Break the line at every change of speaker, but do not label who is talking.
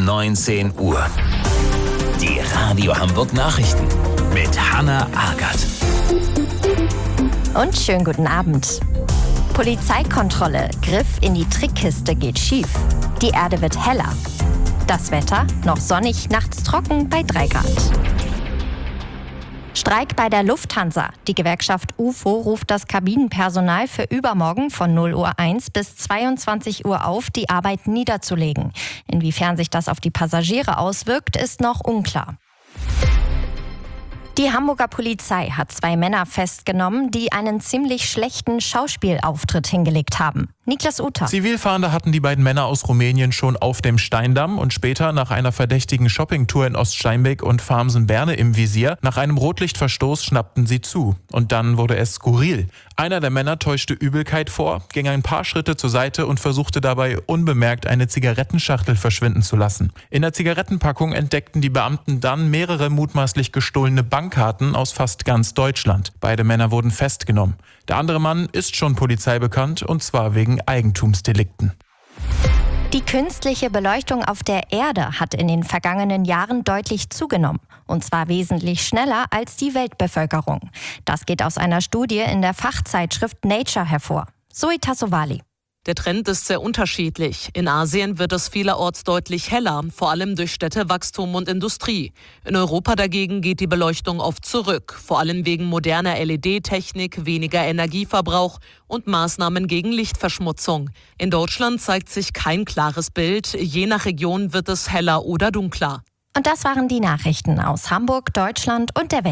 19 Uhr. Die Radio Hamburg Nachrichten mit Hanna Agert.
Und schönen guten Abend. Polizeikontrolle. Griff in die Trickkiste geht schief. Die Erde wird heller. Das Wetter noch sonnig, nachts trocken bei 3 Grad. Streik bei der Lufthansa. Die Gewerkschaft UFO ruft das Kabinenpersonal für übermorgen von 0:01 Uhr bis 22 Uhr auf, die Arbeit niederzulegen. Inwiefern sich das auf die Passagiere auswirkt, ist noch unklar. Die Hamburger Polizei hat 2 Männer festgenommen, die einen ziemlich schlechten Schauspielauftritt hingelegt haben. Niklas Uter.
Zivilfahnder hatten die beiden Männer aus Rumänien schon auf dem Steindamm und später nach einer verdächtigen Shoppingtour in Oststeinbeck und Farmsen-Berne im Visier. Nach einem Rotlichtverstoß schnappten sie zu. Und dann wurde es skurril. Einer der Männer täuschte Übelkeit vor, ging ein paar Schritte zur Seite und versuchte dabei unbemerkt eine Zigarettenschachtel verschwinden zu lassen. In der Zigarettenpackung entdeckten die Beamten dann mehrere mutmaßlich gestohlene Bankkarten aus fast ganz Deutschland. Beide Männer wurden festgenommen. Der andere Mann ist schon polizeibekannt, und zwar wegen Eigentumsdelikten.
Die künstliche Beleuchtung auf der Erde hat in den vergangenen Jahren deutlich zugenommen. Und zwar wesentlich schneller als die Weltbevölkerung. Das geht aus einer Studie in der Fachzeitschrift Nature hervor. Zoe Tassovali.
Der Trend ist sehr unterschiedlich. In Asien wird es vielerorts deutlich heller, vor allem durch Städtewachstum und Industrie. In Europa dagegen geht die Beleuchtung oft zurück, vor allem wegen moderner LED-Technik, weniger Energieverbrauch und Maßnahmen gegen Lichtverschmutzung. In Deutschland zeigt sich kein klares Bild. Je nach Region wird es heller oder dunkler.
Und das waren die Nachrichten aus Hamburg, Deutschland und der Welt.